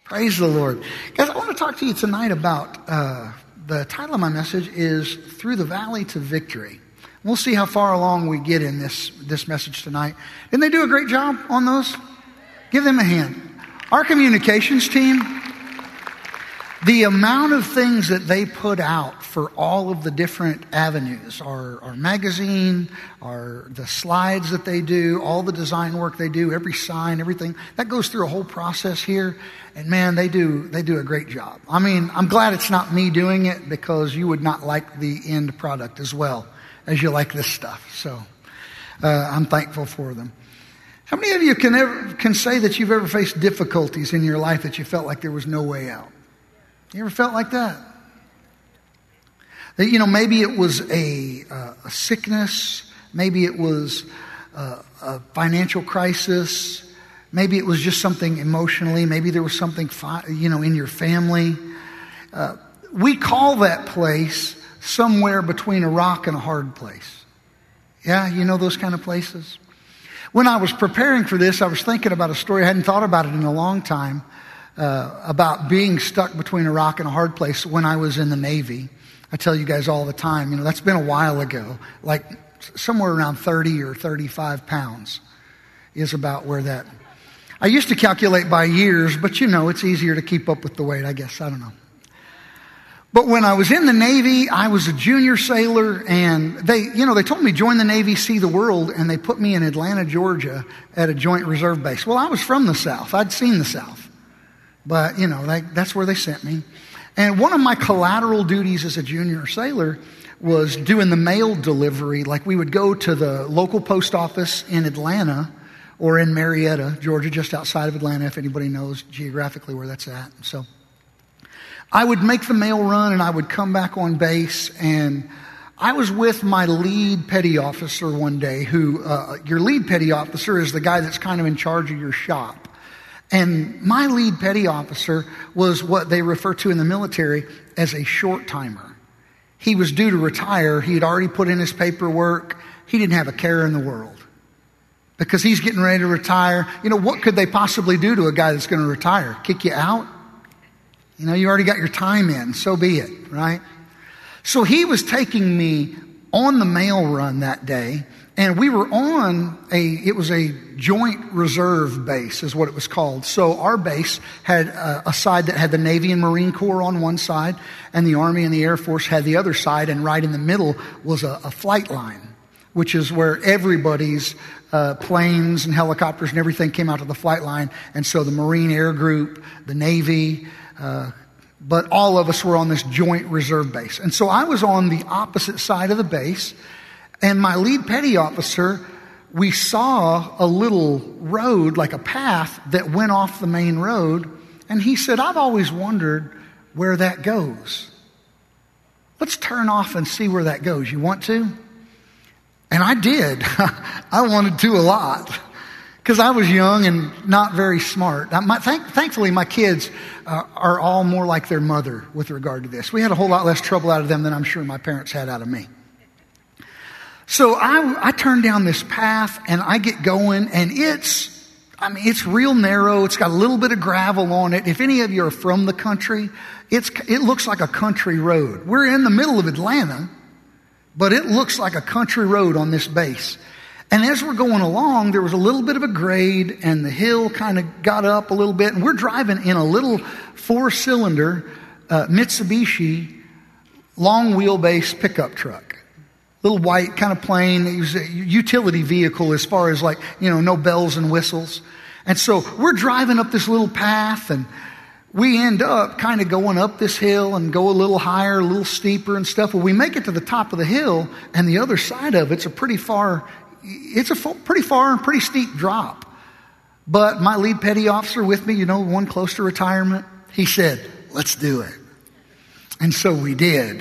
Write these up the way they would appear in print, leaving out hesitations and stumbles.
Praise the Lord. Guys, I want to talk to you tonight about the title of my message is Through the Valley to Victory. We'll see how far along we get in this message tonight. Didn't they do a great job on those? Give them a hand. Our communications team, the amount of things that they put out for all of the different avenues, our magazine, the slides that they do, all the design work they do, every sign, everything, that goes through a whole process here. And man, they do a great job. I mean, I'm glad it's not me doing it because you would not like the end product as well as you like this stuff. So I'm thankful for them. How many of you can say that you've ever faced difficulties in your life that you felt like there was no way out? You ever felt like that? That, maybe it was a sickness. Maybe it was a financial crisis. Maybe it was just something emotionally. Maybe there was something, in your family. We call that place somewhere between a rock and a hard place. Yeah, you know those kind of places? When I was preparing for this, I was thinking about a story. I hadn't thought about it in a long time. About being stuck between a rock and a hard place when I was in the Navy. I tell you guys all the time, that's been a while ago, like somewhere around 30 or 35 pounds is about where that. I used to calculate by years, but it's easier to keep up with the weight, I guess. I don't know. But when I was in the Navy, I was a junior sailor, and they told me join the Navy, see the world, and they put me in Atlanta, Georgia at a Joint Reserve Base. Well, I was from the South. I'd seen the South. But, that's where they sent me. And one of my collateral duties as a junior sailor was doing the mail delivery. Like we would go to the local post office in Atlanta or in Marietta, Georgia, just outside of Atlanta, if anybody knows geographically where that's at. So I would make the mail run and I would come back on base, and I was with my lead petty officer one day who, your lead petty officer is the guy that's kind of in charge of your shop. And my lead petty officer was what they refer to in the military as a short timer. He was due to retire. He had already put in his paperwork. He didn't have a care in the world because he's getting ready to retire. What could they possibly do to a guy that's going to retire? Kick you out? You already got your time in. So be it, right? So he was taking me on the mail run that day. And we were on it was a joint reserve base is what it was called. So our base had a side that had the Navy and Marine Corps on one side, and the Army and the Air Force had the other side, and right in the middle was a flight line, which is where everybody's planes and helicopters and everything came out to the flight line. And so the Marine Air Group, the Navy, but all of us were on this joint reserve base. And so I was on the opposite side of the base. And my lead petty officer, we saw a little road, like a path that went off the main road. And he said, I've always wondered where that goes. Let's turn off and see where that goes. You want to? And I did. I wanted to a lot because I was young and not very smart. Thankfully, my kids are all more like their mother with regard to this. We had a whole lot less trouble out of them than I'm sure my parents had out of me. So I turn down this path and I get going, and it's real narrow. It's got a little bit of gravel on it. If any of you are from the country, it looks like a country road. We're in the middle of Atlanta, but it looks like a country road on this base. And as we're going along, there was a little bit of a grade, and the hill kind of got up a little bit, and we're driving in a little 4-cylinder Mitsubishi long wheelbase pickup truck. Little white, kind of plain. It was a utility vehicle as far as no bells and whistles. And so we're driving up this little path, and we end up kind of going up this hill and go a little higher, a little steeper and stuff. Well, we make it to the top of the hill, and the other side of it's a pretty far and pretty steep drop. But my lead petty officer with me, one close to retirement, he said, let's do it. And so we did.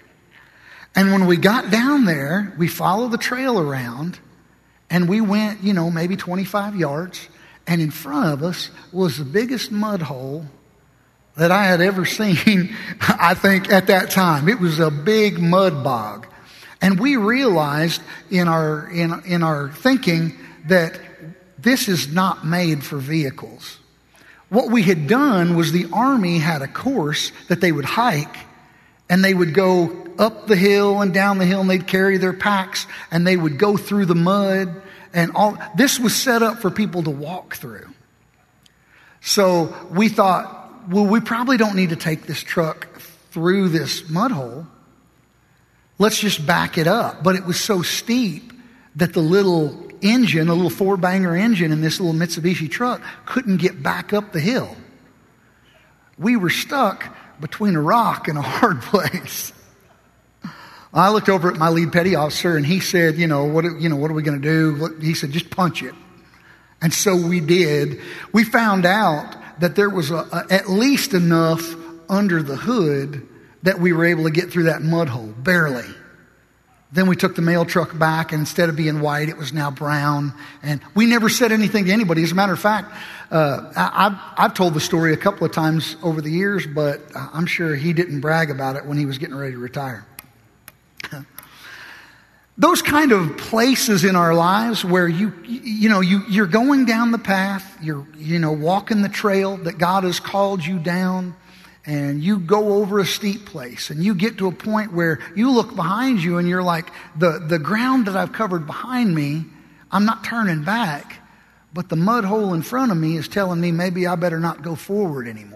And when we got down there, we followed the trail around, and we went, maybe 25 yards. And in front of us was the biggest mud hole that I had ever seen, I think, at that time. It was a big mud bog. And we realized in our thinking that this is not made for vehicles. What we had done was the army had a course that they would hike, and they would go up the hill and down the hill, and they'd carry their packs, and they would go through the mud, and all. This was set up for people to walk through. So we thought, well, we probably don't need to take this truck through this mud hole. Let's just back it up. But it was so steep that the little engine, a little four-banger engine in this little Mitsubishi truck couldn't get back up the hill. We were stuck between a rock and a hard place. I looked over at my lead petty officer, and he said, what are we going to do? He said, just punch it. And so we did. We found out that there was at least enough under the hood that we were able to get through that mud hole, barely. Then we took the mail truck back, and instead of being white, it was now brown. And we never said anything to anybody. As a matter of fact, I've told the story a couple of times over the years, but I'm sure he didn't brag about it when he was getting ready to retire. Those kind of places in our lives where you're going down the path, you're walking the trail that God has called you down, and you go over a steep place, and you get to a point where you look behind you and you're like, the ground that I've covered behind me, I'm not turning back, but the mud hole in front of me is telling me maybe I better not go forward anymore.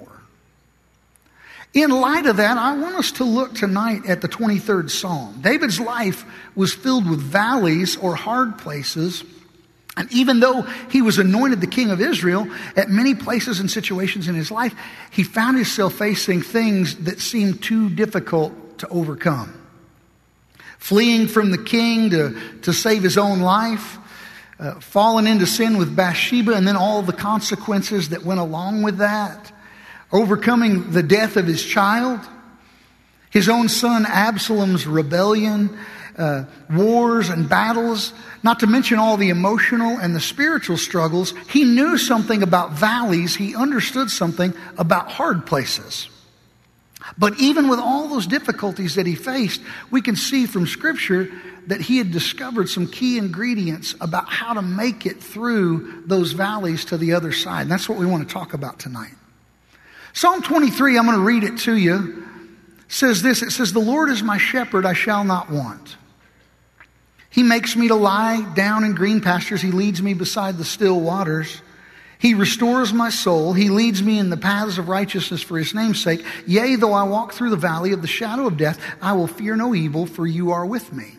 In light of that, I want us to look tonight at the 23rd Psalm. David's life was filled with valleys or hard places. And even though he was anointed the king of Israel, at many places and situations in his life, he found himself facing things that seemed too difficult to overcome. Fleeing from the king to save his own life, falling into sin with Bathsheba, and then all the consequences that went along with that. Overcoming the death of his child, his own son Absalom's rebellion, wars and battles, not to mention all the emotional and the spiritual struggles. He knew something about valleys. He understood something about hard places. But even with all those difficulties that he faced, we can see from Scripture that he had discovered some key ingredients about how to make it through those valleys to the other side. And that's what we want to talk about tonight. Psalm 23, I'm going to read it to you, says this. It says, "The Lord is my shepherd, I shall not want. He makes me to lie down in green pastures. He leads me beside the still waters. He restores my soul. He leads me in the paths of righteousness for his name's sake. Yea, though I walk through the valley of the shadow of death, I will fear no evil, for you are with me.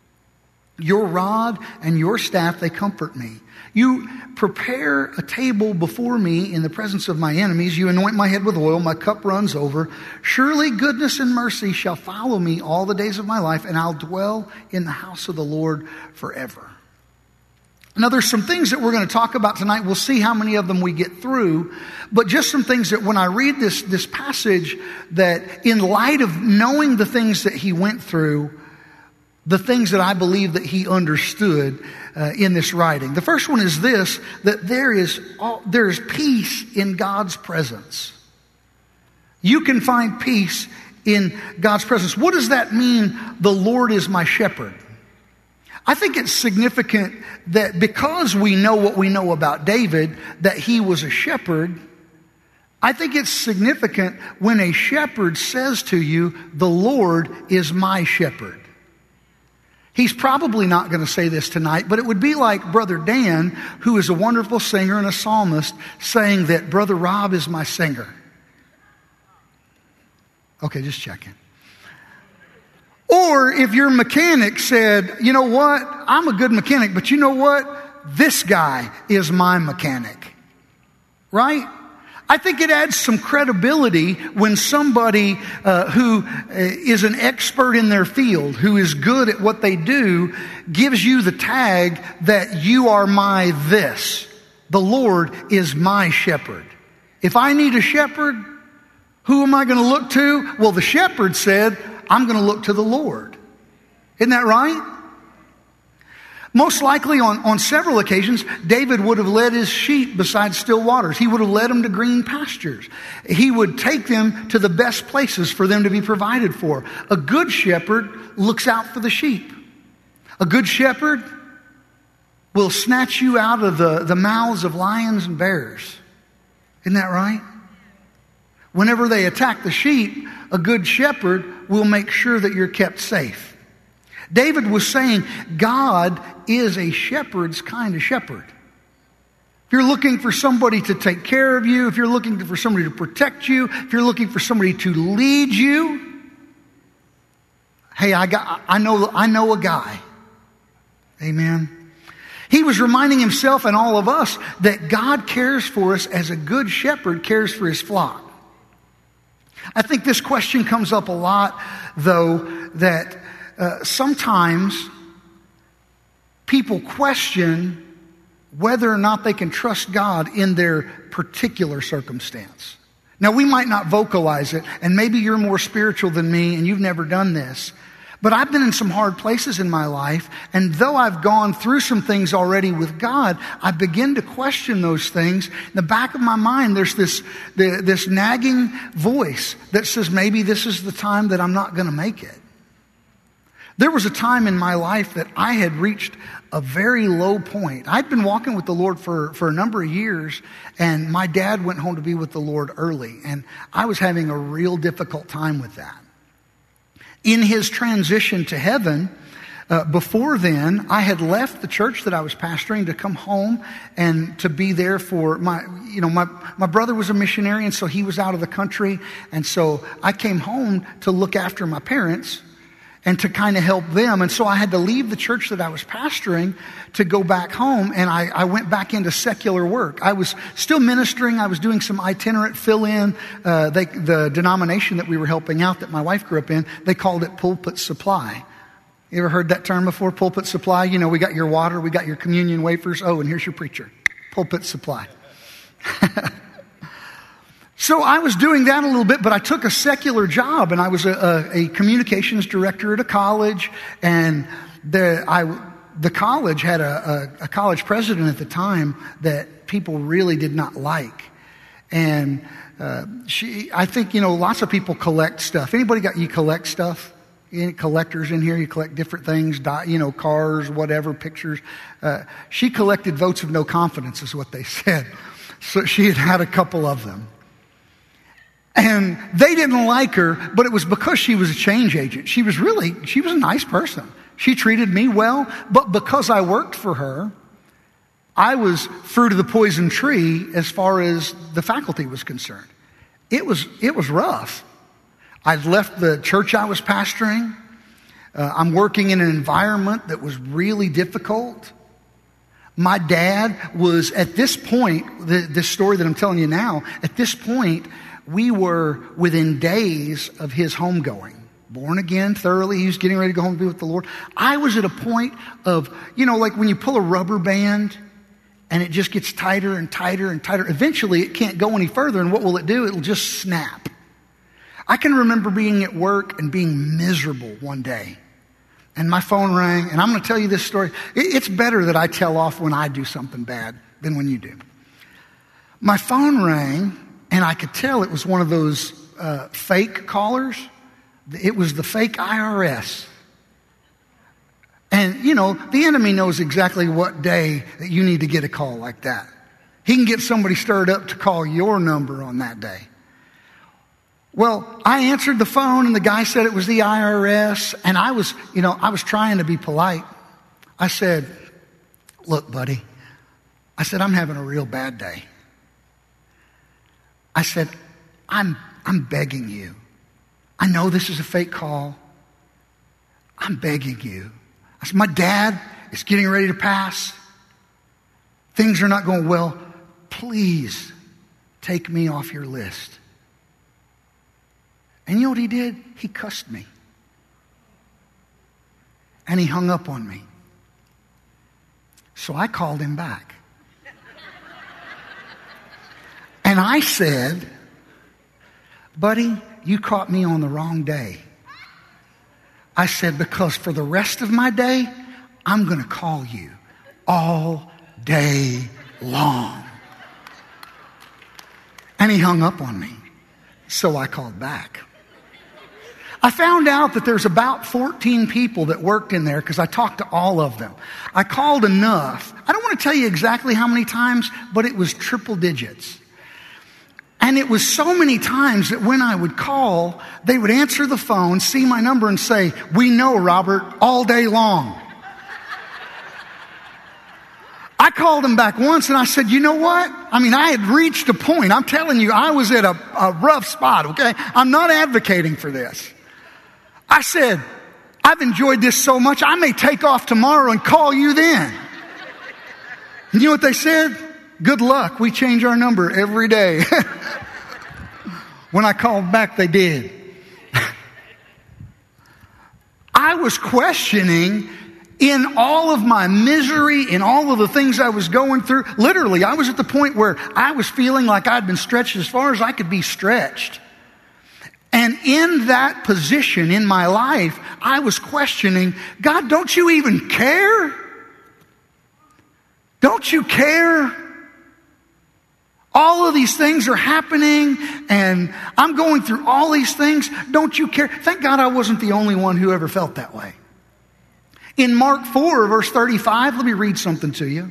Your rod and your staff, they comfort me. You prepare a table before me in the presence of my enemies. You anoint my head with oil. My cup runs over. Surely goodness and mercy shall follow me all the days of my life, and I'll dwell in the house of the Lord forever." Now, there's some things that we're going to talk about tonight. We'll see how many of them we get through. But just some things that when I read this passage, that in light of knowing the things that he went through, the things that I believe that he understood in this writing. The first one is this, that there is peace in God's presence. You can find peace in God's presence. What does that mean, the Lord is my shepherd? I think it's significant that because we know what we know about David, that he was a shepherd, I think it's significant when a shepherd says to you, the Lord is my shepherd. He's probably not going to say this tonight, but it would be like Brother Dan, who is a wonderful singer and a psalmist, saying that Brother Rob is my singer. Okay, just checking. Or if your mechanic said, you know what, I'm a good mechanic, but you know what, this guy is my mechanic. Right? I think it adds some credibility when somebody who is an expert in their field, who is good at what they do, gives you the tag that you are my this. The Lord is my shepherd. If I need a shepherd, who am I going to look to? Well, the shepherd said, I'm going to look to the Lord. Isn't that right? Most likely on several occasions, David would have led his sheep beside still waters. He would have led them to green pastures. He would take them to the best places for them to be provided for. A good shepherd looks out for the sheep. A good shepherd will snatch you out of the mouths of lions and bears. Isn't that right? Whenever they attack the sheep, a good shepherd will make sure that you're kept safe. David was saying God is a shepherd's kind of shepherd. If you're looking for somebody to take care of you, if you're looking for somebody to protect you, if you're looking for somebody to lead you, hey, I know a guy. Amen. He was reminding himself and all of us that God cares for us as a good shepherd cares for his flock. I think this question comes up a lot, though, that sometimes people question whether or not they can trust God in their particular circumstance. Now, we might not vocalize it, and maybe you're more spiritual than me and you've never done this. But I've been in some hard places in my life, and though I've gone through some things already with God, I begin to question those things. In the back of my mind, there's this nagging voice that says, maybe this is the time that I'm not going to make it. There was a time in my life that I had reached a very low point. I'd been walking with the Lord for a number of years, and my dad went home to be with the Lord early, and I was having a real difficult time with that. In his transition to heaven, before then, I had left the church that I was pastoring to come home and to be there for my brother was a missionary, and so he was out of the country. And so I came home to look after my parents and to kind of help them. And so I had to leave the church that I was pastoring to go back home, and I went back into secular work. I was still ministering. I was doing some itinerant fill-in. The denomination that we were helping out that my wife grew up in, they called it pulpit supply. You ever heard that term before, pulpit supply? You know, we got your water, we got your communion wafers. Oh, and here's your preacher. Pulpit supply. So I was doing that a little bit, but I took a secular job, and I was a communications director at a college, and the college had a college president at the time that people really did not like. And I think, lots of people collect stuff. Anybody you collect stuff? Any collectors in here? You collect different things, cars, whatever, pictures. She collected votes of no confidence is what they said. So she had a couple of them. And they didn't like her, but it was because she was a change agent. She was a nice person. She treated me well, but because I worked for her, I was fruit of the poison tree as far as the faculty was concerned. It was rough. I'd left the church I was pastoring. I'm working in an environment that was really difficult. My dad was, at this point, this story that I'm telling you now, at this point, we were within days of his homegoing. Born again thoroughly. He was getting ready to go home to be with the Lord. I was at a point of, like when you pull a rubber band and it just gets tighter and tighter and tighter. Eventually it can't go any further, and what will it do? It'll just snap. I can remember being at work and being miserable one day. And my phone rang, and I'm going to tell you this story. It's better that I tell off when I do something bad than when you do. My phone rang, and I could tell it was one of those fake callers. It was the fake IRS. And, the enemy knows exactly what day that you need to get a call like that. He can get somebody stirred up to call your number on that day. Well, I answered the phone, and the guy said it was the IRS, and I was trying to be polite. I said, "Look, buddy," I said, "I'm having a real bad day." I said, I'm begging you. I know this is a fake call. I'm begging you. I said, my dad is getting ready to pass. Things are not going well. Please take me off your list. And you know what he did? He cussed me. And he hung up on me. So I called him back. And I said, "Buddy, you caught me on the wrong day." I said, "Because for the rest of my day, I'm going to call you all day long." And he hung up on me. So I called back. I found out that there's about 14 people that worked in there because I talked to all of them. I called enough. I don't want to tell you exactly how many times, but it was triple digits. And it was so many times that when I would call, they would answer the phone, see my number and say, "We know, Robert," all day long. I called them back once and I said, "You know what? I mean, I had reached a point. I'm telling you, I was at a rough spot, okay? I'm not advocating for this." I said, "I've enjoyed this so much, I may take off tomorrow and call you then." And you know what they said? "Good luck. We change our number every day." When I called back, they did. I was questioning, in all of my misery, in all of the things I was going through. Literally, I was at the point where I was feeling like I'd been stretched as far as I could be stretched. And in that position in my life, I was questioning, "God, don't you even care? Don't you care? All of these things are happening and I'm going through all these things. Don't you care?" Thank God I wasn't the only one who ever felt that way. In Mark 4, verse 35, let me read something to you.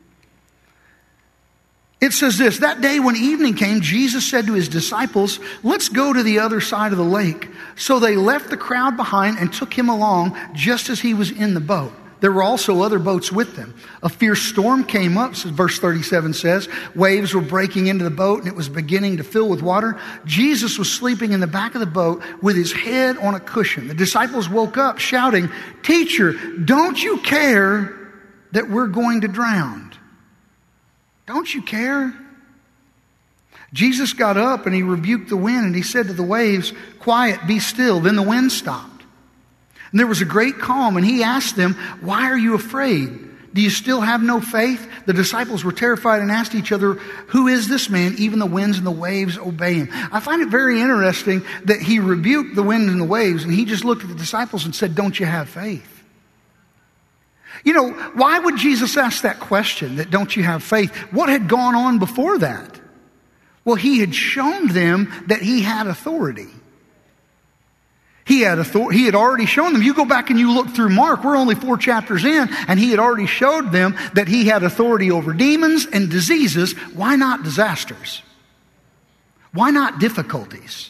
It says this: "That day when evening came, Jesus said to his disciples, 'Let's go to the other side of the lake.' So they left the crowd behind and took him along just as he was in the boat. There were also other boats with them. A fierce storm came up," verse 37 says. "Waves were breaking into the boat and it was beginning to fill with water. Jesus was sleeping in the back of the boat with his head on a cushion. The disciples woke up shouting, 'Teacher, don't you care that we're going to drown? Don't you care?' Jesus got up and he rebuked the wind and he said to the waves, 'Quiet, be still.' Then the wind stopped. And there was a great calm, and he asked them, 'Why are you afraid? Do you still have no faith?' The disciples were terrified and asked each other, 'Who is this man? Even the winds and the waves obey him.'" I find it very interesting that he rebuked the wind and the waves, and he just looked at the disciples and said, "Don't you have faith?" You know, why would Jesus ask that question, that don't you have faith? What had gone on before that? Well, he had shown them that he had authority. He had already shown them. You go back and you look through Mark, we're only 4 chapters in, and he had already showed them that he had authority over demons and diseases. Why not disasters? Why not difficulties?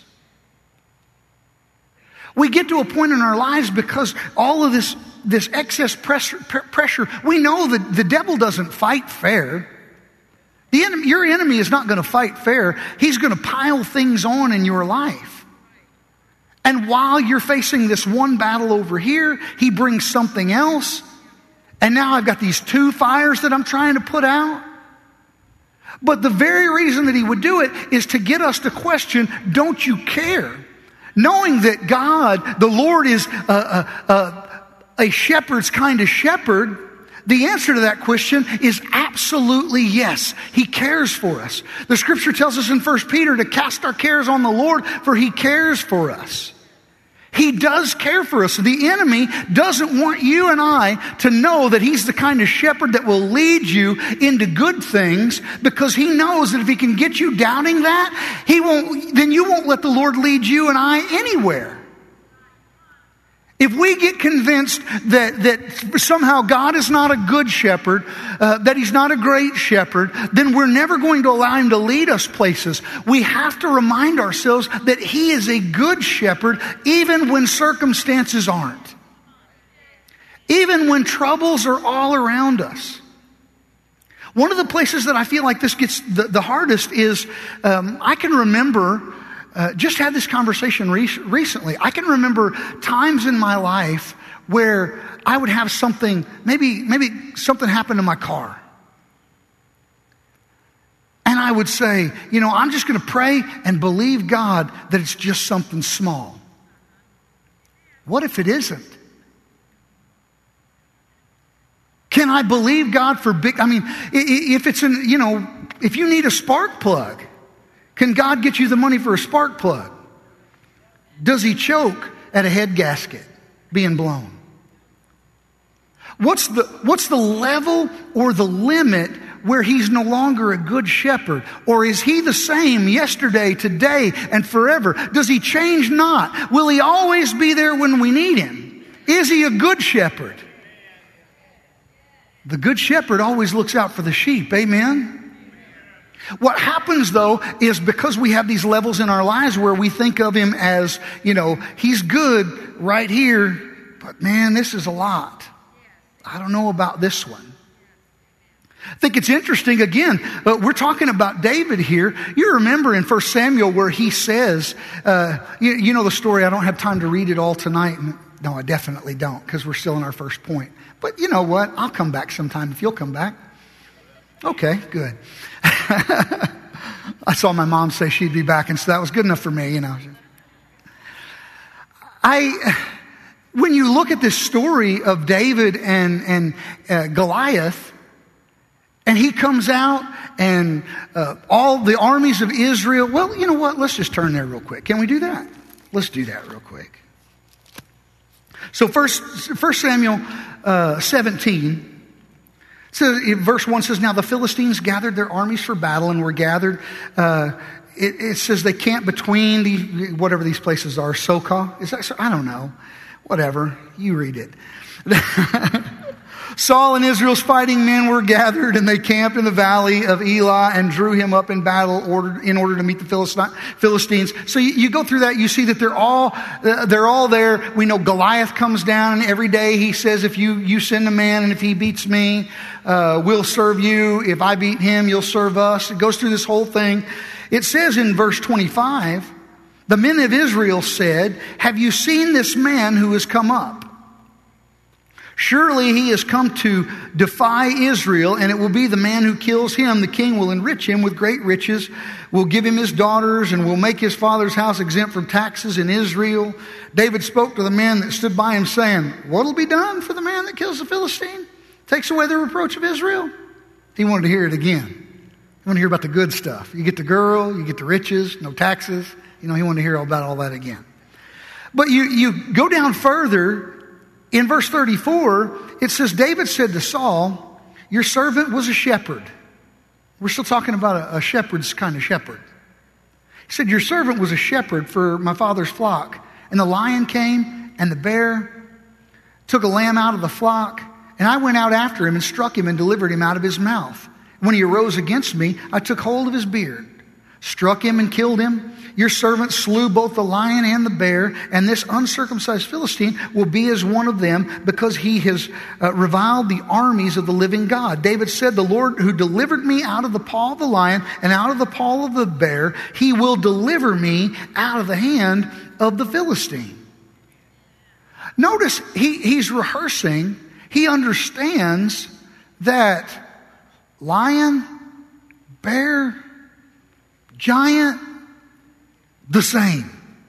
We get to a point in our lives because all of this excess pressure, we know that the devil doesn't fight fair. Your enemy is not going to fight fair. He's going to pile things on in your life. And while you're facing this one battle over here, he brings something else. And now I've got these 2 fires that I'm trying to put out. But the very reason that he would do it is to get us to question, don't you care? Knowing that God, the Lord, is a shepherd's kind of shepherd, the answer to that question is absolutely yes. He cares for us. The scripture tells us in 1 Peter to cast our cares on the Lord, for he cares for us. He does care for us. The enemy doesn't want you and I to know that he's the kind of shepherd that will lead you into good things, because he knows that if he can get you doubting that, then you won't let the Lord lead you and I anywhere. If we get convinced that somehow God is not a good shepherd, that he's not a great shepherd, then we're never going to allow him to lead us places. We have to remind ourselves that he is a good shepherd even when circumstances aren't. Even when troubles are all around us. One of the places that I feel like this gets the hardest is, I can remember... just had this conversation recently. I can remember times in my life where I would have something, maybe something happened to my car. And I would say, I'm just going to pray and believe God that it's just something small. What if it isn't? Can I believe God for big, if it's if you need a spark plug, can God get you the money for a spark plug? Does he choke at a head gasket being blown? What's the level or the limit where he's no longer a good shepherd? Or is he the same yesterday, today, and forever? Does he change not? Will he always be there when we need him? Is he a good shepherd? The good shepherd always looks out for the sheep. Amen? What happens, though, is because we have these levels in our lives where we think of him as, he's good right here, but man, this is a lot. I don't know about this one. I think it's interesting, again, we're talking about David here. You remember in 1 Samuel where he says, you know the story, I don't have time to read it all tonight. No, I definitely don't, because we're still in our first point. But you know what? I'll come back sometime if you'll come back. Okay, good. I saw my mom say she'd be back, and so that was good enough for me, When you look at this story of David and Goliath, and he comes out and all the armies of Israel, well, you know what? Let's just turn there real quick. Can we do that? Let's do that real quick. So 1 Samuel 17, so verse 1 says, now the Philistines gathered their armies for battle and were gathered. It says they camped between whatever these places are. Sokah? Is that, I don't know. Whatever. You read it. Saul and Israel's fighting men were gathered, and they camped in the valley of Elah and drew him up in battle in order to meet the Philistines. So you go through that, you see that they're all there. We know Goliath comes down, and every day he says, if you send a man, and if he beats me, we'll serve you. If I beat him, you'll serve us. It goes through this whole thing. It says in verse 25, the men of Israel said, have you seen this man who has come up? Surely he has come to defy Israel, and it will be the man who kills him. The king will enrich him with great riches, will give him his daughters, and will make his father's house exempt from taxes in Israel. David spoke to the men that stood by him, saying, what will be done for the man that kills the Philistine? Takes away the reproach of Israel? He wanted to hear it again. He wanted to hear about the good stuff. You get the girl, you get the riches, no taxes. He wanted to hear about all that again. But you go down further. In verse 34, it says, David said to Saul, your servant was a shepherd. We're still talking about a shepherd's kind of shepherd. He said, your servant was a shepherd for my father's flock. And the lion came, and the bear took a lamb out of the flock. And I went out after him and struck him and delivered him out of his mouth. When he arose against me, I took hold of his beard, struck him and killed him. Your servant slew both the lion and the bear, and this uncircumcised Philistine will be as one of them, because he has reviled the armies of the living God. David said, the Lord who delivered me out of the paw of the lion and out of the paw of the bear, he will deliver me out of the hand of the Philistine. Notice he's rehearsing. He understands that lion, bear, giant, the same.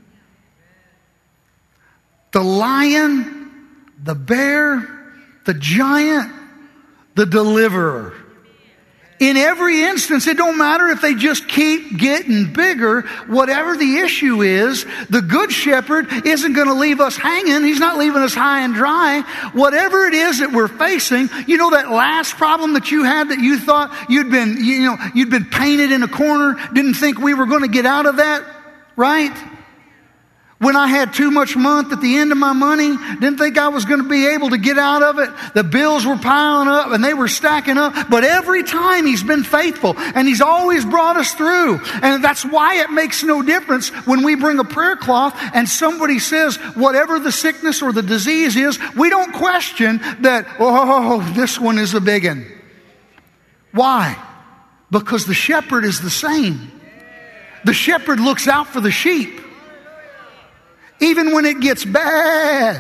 The lion, the bear, the giant, the deliverer. In every instance, it don't matter if they just keep getting bigger. Whatever the issue is, the good shepherd isn't going to leave us hanging. He's not leaving us high and dry. Whatever it is that we're facing, that last problem that you had that you thought you'd been painted in a corner, didn't think we were going to get out of that, right? When I had too much month at the end of my money, didn't think I was going to be able to get out of it. The bills were piling up and they were stacking up. But every time he's been faithful, and he's always brought us through. And that's why it makes no difference when we bring a prayer cloth and somebody says whatever the sickness or the disease is, we don't question that, oh, this one is a big one. Why? Because the shepherd is the same. The shepherd looks out for the sheep. Even when it gets bad.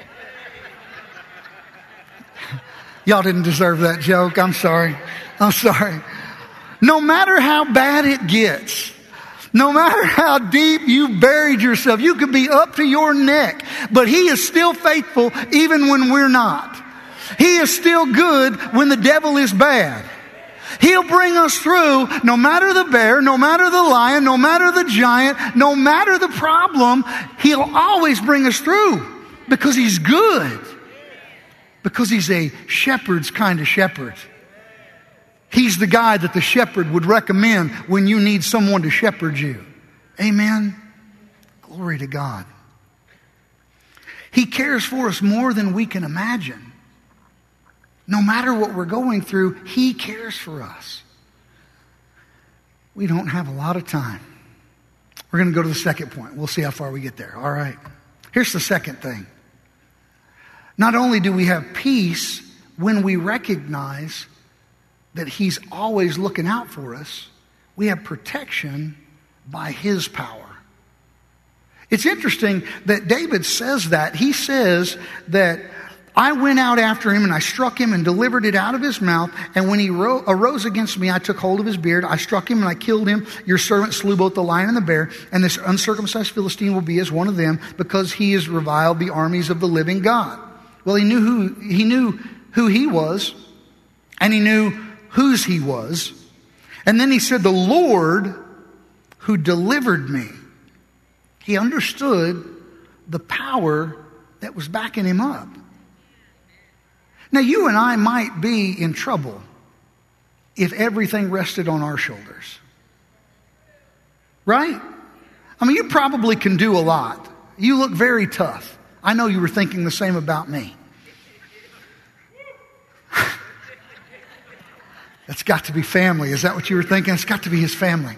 Y'all didn't deserve that joke. I'm sorry. No matter how bad it gets, no matter how deep you buried yourself, you could be up to your neck, but he is still faithful even when we're not. He is still good when the devil is bad. He'll bring us through no matter the bear, no matter the lion, no matter the giant, no matter the problem. He'll always bring us through because he's good. Because he's a shepherd's kind of shepherd. He's the guy that the shepherd would recommend when you need someone to shepherd you. Amen. Glory to God. He cares for us more than we can imagine. No matter what we're going through, he cares for us. We don't have a lot of time. We're going to go to the second point. We'll see how far we get there. All right. Here's the second thing. Not only do we have peace when we recognize that He's always looking out for us, we have protection by His power. It's interesting that David says that. He says that I went out after him and I struck him and delivered it out of his mouth. And when he arose against me, I took hold of his beard. I struck him and I killed him. Your servant slew both the lion and the bear. And this uncircumcised Philistine will be as one of them, because he has reviled the armies of the living God. Well, he knew who he was, and he knew whose he was. And then he said, the Lord who delivered me. He understood the power that was backing him up. Now, you and I might be in trouble if everything rested on our shoulders. Right? I mean, you probably can do a lot. You look very tough. I know you were thinking the same about me. That's got to be family. Is that what you were thinking? It's got to be his family.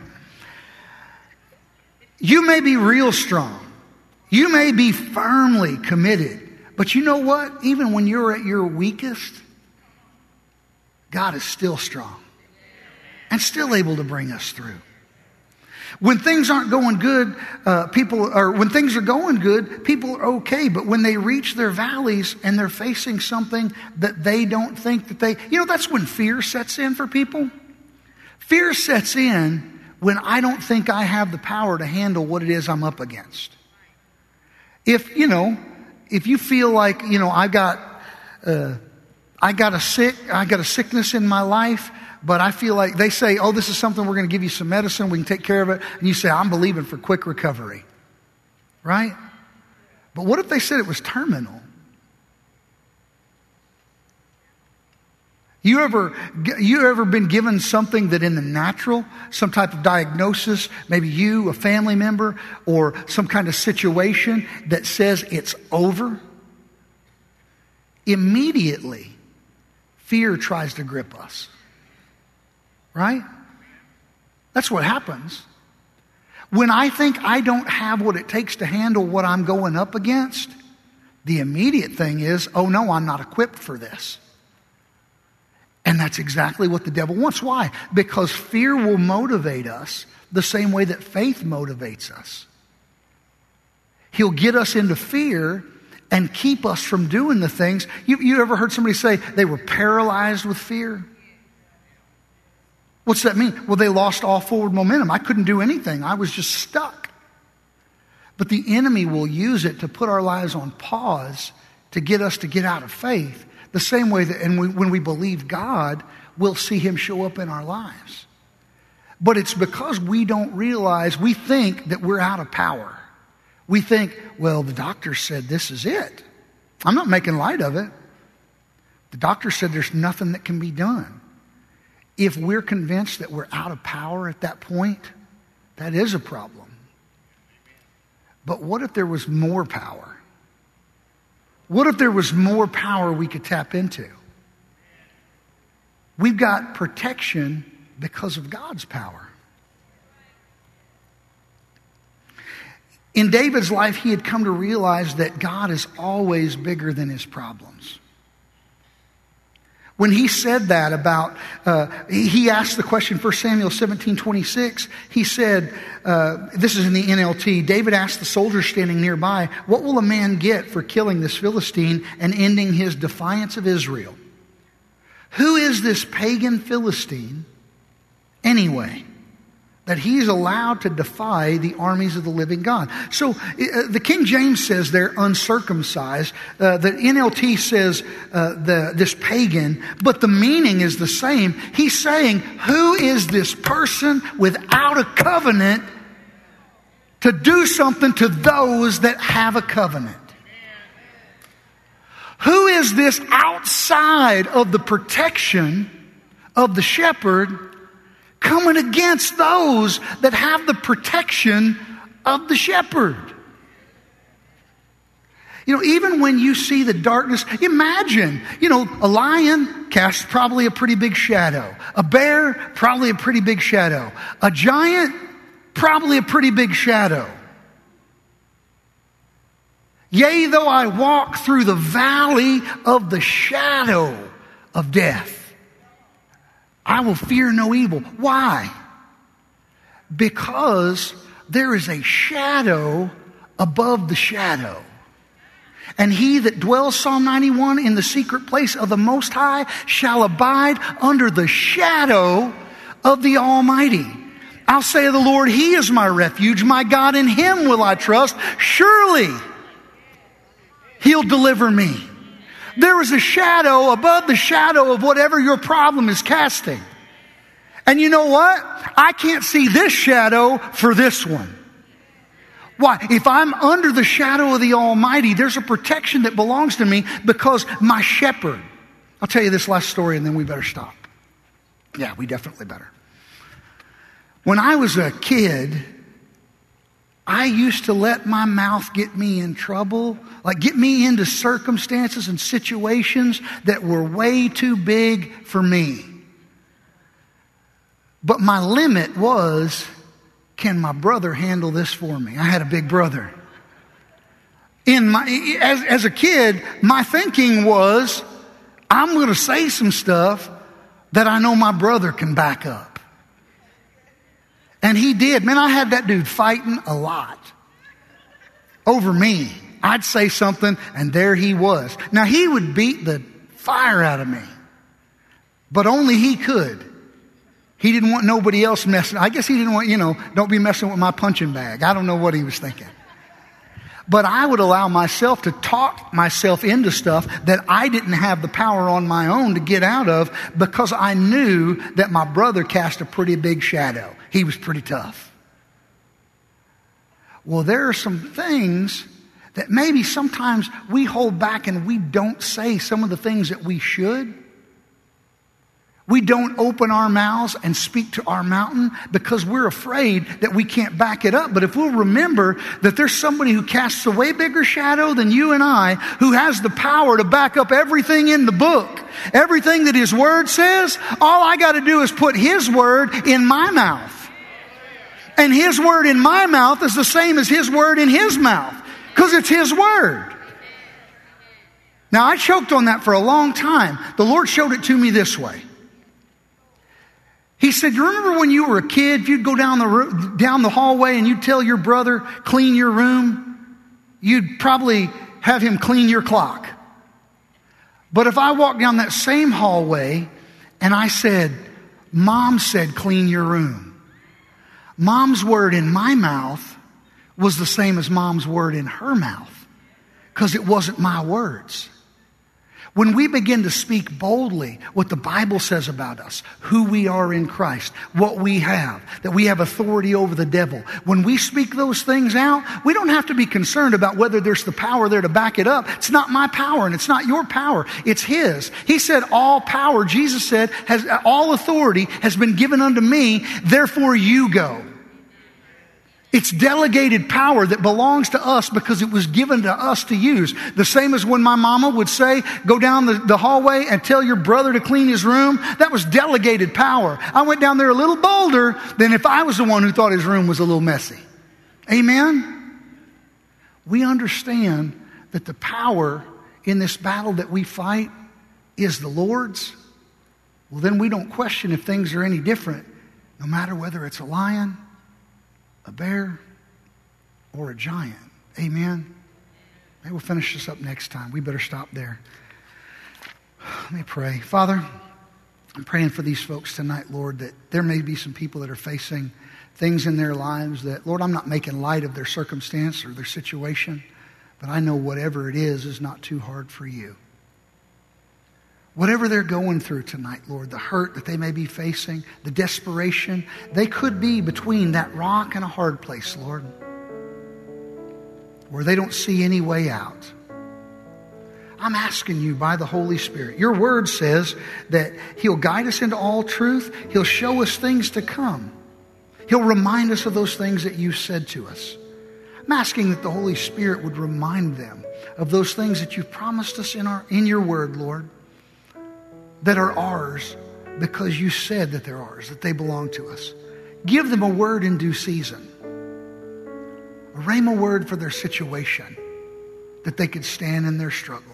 You may be real strong. You may be firmly committed. But you know what? Even when you're at your weakest, God is still strong and still able to bring us through. When things aren't going good, when things are going good, people are okay. But when they reach their valleys and they're facing something that they don't think that that's when fear sets in for people. Fear sets in when I don't think I have the power to handle what it is I'm up against. If you feel like, I got a sickness in my life, but I feel like they say, oh, this is something, we're going to give you some medicine, we can take care of it. And you say, I'm believing for quick recovery. Right? But what if they said it was terminal? You ever been given something that in the natural, some type of diagnosis, maybe you, a family member, or some kind of situation that says it's over? Immediately, fear tries to grip us. Right? That's what happens. When I think I don't have what it takes to handle what I'm going up against, the immediate thing is, oh no, I'm not equipped for this. And that's exactly what the devil wants. Why? Because fear will motivate us the same way that faith motivates us. He'll get us into fear and keep us from doing the things. You ever heard somebody say they were paralyzed with fear? What's that mean? Well, they lost all forward momentum. I couldn't do anything. I was just stuck. But the enemy will use it to put our lives on pause to get us to get out of faith. The same way that when we believe God, we'll see Him show up in our lives. But it's because we don't realize, we think that we're out of power. We think, well, the doctor said this is it. I'm not making light of it. The doctor said there's nothing that can be done. If we're convinced that we're out of power at that point, that is a problem. But what if there was more power? What if there was more power we could tap into? We've got protection because of God's power. In David's life, he had come to realize that God is always bigger than his problems. When he said that about, he asked the question, 1 Samuel 17:26, he said, this is in the NLT, David asked the soldiers standing nearby, what will a man get for killing this Philistine and ending his defiance of Israel? Who is this pagan Philistine anyway, that he's allowed to defy the armies of the living God? So the King James says they're uncircumcised. The NLT says this pagan, but the meaning is the same. He's saying, who is this person without a covenant to do something to those that have a covenant? Who is this outside of the protection of the shepherd coming against those that have the protection of the shepherd? Even when you see the darkness, imagine, a lion casts probably a pretty big shadow. A bear, probably a pretty big shadow. A giant, probably a pretty big shadow. Yea, though I walk through the valley of the shadow of death, I will fear no evil. Why? Because there is a shadow above the shadow. And he that dwells, Psalm 91, in the secret place of the Most High shall abide under the shadow of the Almighty. I'll say of the Lord, He is my refuge, my God, in Him will I trust. Surely He'll deliver me. There is a shadow above the shadow of whatever your problem is casting. And you know what? I can't see this shadow for this one. Why? If I'm under the shadow of the Almighty, there's a protection that belongs to me because my shepherd. I'll tell you this last story and then we better stop. Yeah, we definitely better. When I was a kid, I used to let my mouth get me in trouble, like get me into circumstances and situations that were way too big for me. But my limit was, can my brother handle this for me? I had a big brother. As a kid, my thinking was, I'm going to say some stuff that I know my brother can back up. And he did. Man, I had that dude fighting a lot over me. I'd say something and there he was. Now he would beat the fire out of me, but only he could. He didn't want nobody else messing. I guess he didn't want, don't be messing with my punching bag. I don't know what he was thinking. But I would allow myself to talk myself into stuff that I didn't have the power on my own to get out of because I knew that my brother cast a pretty big shadow. He was pretty tough. Well, there are some things that maybe sometimes we hold back and we don't say some of the things that we should. We don't open our mouths and speak to our mountain because we're afraid that we can't back it up. But if we'll remember that there's somebody who casts a way bigger shadow than you and I, who has the power to back up everything in the book, everything that His Word says, all I got to do is put His Word in my mouth. And His Word in my mouth is the same as His Word in His mouth because it's His Word. Now, I choked on that for a long time. The Lord showed it to me this way. He said, you remember when you were a kid, if you'd go down the hallway and you'd tell your brother, clean your room, you'd probably have him clean your clock. But if I walked down that same hallway and I said, Mom said clean your room, Mom's word in my mouth was the same as Mom's word in her mouth because it wasn't my words. When we begin to speak boldly what the Bible says about us, who we are in Christ, what we have, that we have authority over the devil. When we speak those things out, we don't have to be concerned about whether there's the power there to back it up. It's not my power and it's not your power. It's His. He said all power, Jesus said, all authority has been given unto me, therefore you go. It's delegated power that belongs to us because it was given to us to use. The same as when my mama would say, go down the hallway and tell your brother to clean his room. That was delegated power. I went down there a little bolder than if I was the one who thought his room was a little messy. Amen? We understand that the power in this battle that we fight is the Lord's. Well, then we don't question if things are any different, no matter whether it's a lion, a bear, or a giant. Amen? Maybe we'll finish this up next time. We better stop there. Let me pray. Father, I'm praying for these folks tonight, Lord, that there may be some people that are facing things in their lives that, Lord, I'm not making light of their circumstance or their situation, but I know whatever it is not too hard for you. Whatever they're going through tonight, Lord, the hurt that they may be facing, the desperation, they could be between that rock and a hard place, Lord, where they don't see any way out. I'm asking you by the Holy Spirit. Your word says that He'll guide us into all truth. He'll show us things to come. He'll remind us of those things that you said to us. I'm asking that the Holy Spirit would remind them of those things that you've promised us in your word, Lord, that are ours because you said that they're ours, that they belong to us. Give them a word in due season, a rhema word for their situation, that they could stand in their struggle.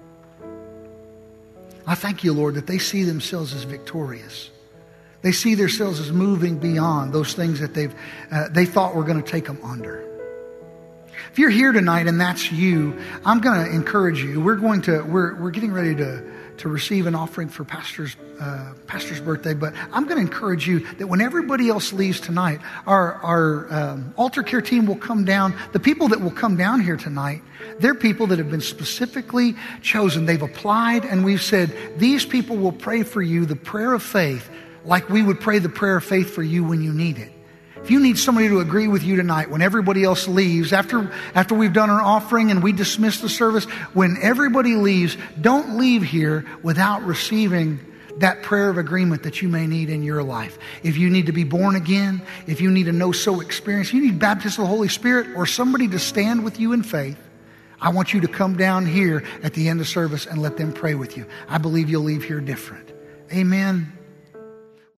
I thank you, Lord, that they see themselves as victorious. They see themselves as moving beyond those things that they thought were going to take them under. If you're here tonight and that's you, I'm going to encourage you. We're getting ready to receive an offering for Pastor's birthday, but I'm going to encourage you that when everybody else leaves tonight, our altar care team will come down. The people that will come down here tonight, they're people that have been specifically chosen. They've applied, and we've said, these people will pray for you the prayer of faith like we would pray the prayer of faith for you when you need it. If you need somebody to agree with you tonight, when everybody else leaves, after we've done our offering and we dismiss the service, when everybody leaves, don't leave here without receiving that prayer of agreement that you may need in your life. If you need to be born again, if you need a know-so experience, you need baptism of the Holy Spirit or somebody to stand with you in faith, I want you to come down here at the end of service and let them pray with you. I believe you'll leave here different. Amen.